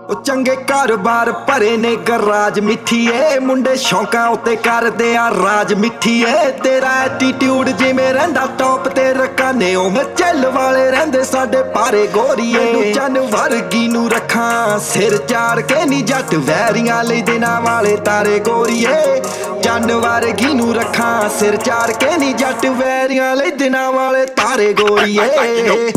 ਉਹ ਚੰਗੇ ਘਰ-ਬਾਰ ਭਰੇ ਨੇ ਗਰਾਜ ਮਿੱਠੀਏ, ਮੁੰਡੇ ਸ਼ੌਂਕਾਂ ਉੱਤੇ ਕਰਦੇ ਆ ਰਾਜ ਮਿੱਠੀਏ। ਤੇਰਾ ਐਟੀਟਿਊਡ ਜਿਵੇਂ ਰਹਿੰਦਾ ਟੌਪ ਤੇ ਰਕਾਨੇ, ਉਵੇਂ ਚੱਲ ਵਾਲੇ ਰਹਿੰਦੇ ਸਾਡੇ ਪਾਰੇ ਗੋਰੀਏ। ਚੰਨ ਵਰਗੀ ਨੂੰ ਰੱਖਾਂ ਸਿਰ ਚਾੜ ਕੇ ਨੀ ਜੱਟ, ਵੈਰੀਆਂ ਲਈ ਦਿਨਾਂ ਵਾਲੇ ਤਾਰੇ ਗੋਰੀਏ। ਚੰਨ ਵਰਗੀ ਨੂੰ ਰੱਖਾਂ ਸਿਰ ਚਾੜ ਕੇ ਨੀ ਜੱਟ, ਵੈਰੀਆਂ ਲਈ ਦਿਨਾਂ ਵਾਲੇ ਤਾਰੇ ਗੋਰੀਏ।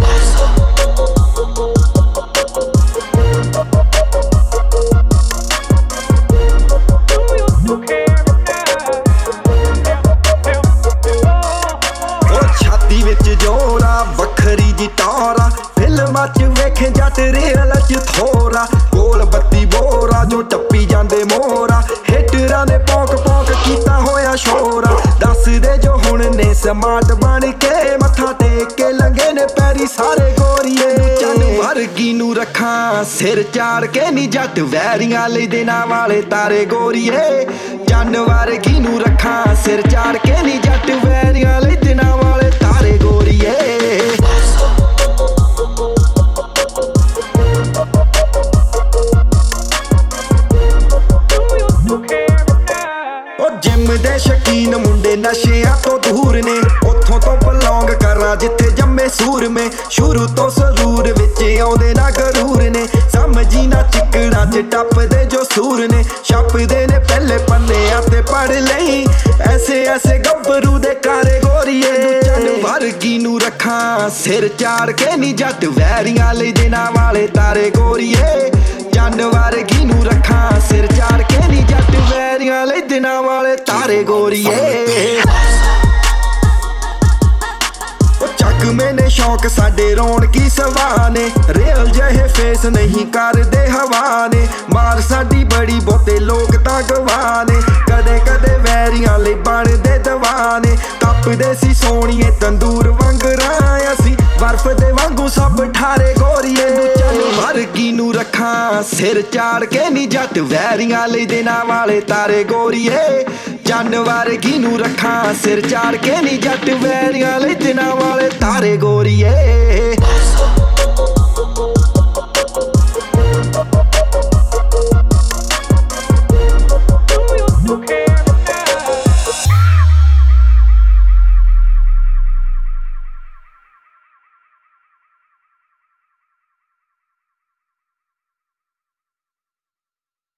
ਵਿੱਚ ਜੋਰਾ ਵੱਖਰੀ ਜੀ ਟੌਰਾ, ਫਿਲਮਾਂ ਚ ਵੇਖੇ ਜੱਟ ਰੀਅਲ ਚ ਥੋਰਾ। ਗੋਲ ਬੱਤੀ ਬੋਰਾ ਜੋ ਟੱਪੀ ਜਾਂਦੇ ਮੋਰਾ, ਹਿੱਟਰਾਂ ਨੇ ਪੌਂਕ ਪੌਂਕ ਕੀਤਾ ਹੋਇਆ ਸ਼ੋਰਾ। ਦੱਸਦੇ ਜੋ ਹੁਣ ਨੇ ਸਮਾਰਟ ਬਣ ਕੇ, ਮੱਥਾ ਟੇਕ ਕੇ ਲੰਗੇ ਨੇ ਪੈਰੀ ਸਾਰੇ ਗੋਰੀਏ। ਚੰਨ ਵਰਗੀ ਨੂੰ ਰੱਖਾਂ ਸਿਰ ਚਾੜ ਕੇ ਨੀ ਜੱਟ, ਵੈਰੀਆਂ ਲਈ ਦਿਨਾਂ ਵਾਲੇ ਤਾਰੇ ਗੋਰੀਏ। ਚੰਨ ਵਰਗੀ ਨੂੰ ਰੱਖਾਂ ਸਿਰ ਚਾੜ ਕੇ ਨੀ ਜੱਟ, ਵੈਰੀਆਂ ਲਈ ਦਿਨਾਂ ਵਾਲੇ ਤਾਰੇ ਗੋਰੀਏ। ਜਿਮ ਦੇ ਸ਼ਕੀਨ ਮੁੰਡੇ ਨਸ਼ਿਆਂ ਤੋਂ ਦੂਰ ਨੇ, ਉੱਥੋਂ ਤੋਂ ਬਿਲੋਂਗ ਕਰਾਂ ਜਿੱਥੇ ਜੰਮੇ ਸੂਰਮੇ। ਸ਼ੁਰੂ ਤੋਂ ਸਰੂਰ ਵਿੱਚ ਆਉਂਦੇ ਨਾ ਗਰੂਰ ਨੇ, ਸਮਝੀ ਨਾ ਚਿੱਕੜਾਂ ਚ ਟੱਪਦੇ ਜੋ ਸੂਰ ਨੇ। ਛਪਦੇ ਨੇ ਪਹਿਲੇ ਪੰਨਿਆਂ ਤੇ ਪੜ੍ਹ ਲਈ, ਐਸੇ ਐਸੇ ਗੱਭਰੂ ਦੇ ਕਾਰੇ ਗੋਰੀਏ। ਚੰਨ ਵਰਗੀ ਨੂੰ ਰੱਖਾਂ ਸਿਰ ਚਾੜ ਕੇ ਨੀ ਜੱਟ, ਵੈਰੀਆਂ ਲਈ ਦਿਨਾਂ ਵਾਲੇ ਤਾਰੇ ਗੋਰੀਏ। ਚੰਨ ਵਰਗੀ ਨੂੰ ਰੱਖਾਂ ਸਿਰ ਚਾੜ ਕੇ ਨੀ ਜੱਟ, ਵੈਰੀਆਂ ਲਈ ਦਿਨਾਂ ਵਾਲੇ ਤਾਰੇ ਗੋਰੀਏ। ਚੱਕਵੇਂ ਨੇ ਸ਼ੌਕ ਸਾਡੇ ਰੌਣਕੀ ਸਵਾ ਨੇ, ਰੀਅਲ ਜਿਹੇ ਫੇਸ ਨਹੀਂ ਕਰਦੇ ਹਵਾ ਨੇ। ਮਾਰ ਸਾਡੀ ਬੜੀ ਬਹੁਤੇ ਲੋਕ ਤਾਂ ਗਵਾ ਨੇ, ਕਦੇ ਕਦੇ ਵੈਰੀਆਂ ਲਈ ਬਣਦੇ ਦਵਾਨੇ। ਤਪਦੇ ਸੀ ਸੋਹਣੀਏ ਤੰਦੂਰ ਵਾਂਗਰਾਂ, ਅਸੀਂ ਬਰਫ਼ ਦੇ ਵਾਂਗੂ ਸਭ ਠਾਰੇ ਗੋਰੀਏ। ਚੰਨ ਵਰਗੀ ਨੂੰ ਰੱਖਾਂ ਸਿਰ ਚਾੜ ਕੇ ਨੀ ਜੱਟ, ਵੈਰੀਆਂ ਲਈ ਦਿਨਾਂ ਵਾਲੇ ਤਾਰੇ ਗੋਰੀਏ। ਚੰਨ ਵਰਗੀ ਨੂੰ ਰੱਖਾਂ ਸਿਰ ਚਾੜ ਕੇ ਨੀ ਜੱਟ, ਵੈਰੀਆਂ ਲਈ ਦਿਨਾਂ ਵਾਲੇ ਤਾਰੇ ਗੋਰੀਏ।